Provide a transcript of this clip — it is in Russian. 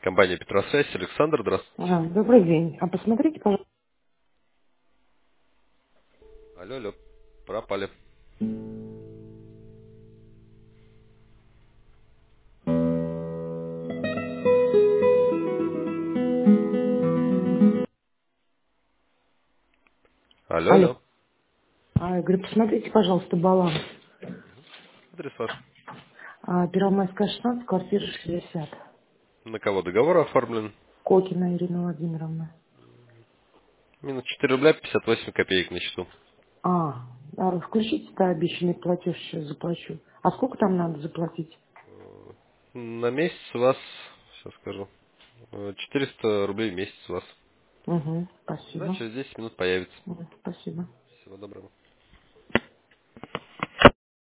Компания Петросвязь. Александр, здравствуйте. Добрый день. А посмотрите, пожалуйста. Алло, алло. Пропали. Алло, Алло. алло. Я говорю, посмотрите, пожалуйста, баланс. Адрес ваш. Первомайская 16, квартира 60. На кого договор оформлен? Кокина Ирина Владимировна. Минус 4 рубля 58 копеек на счету. Включите обещанный платеж, сейчас заплачу. А сколько там надо заплатить? На месяц у вас, сейчас скажу, 400 рублей в месяц у вас. Угу, Да, спасибо. через 10 минут появится. Спасибо. Всего доброго.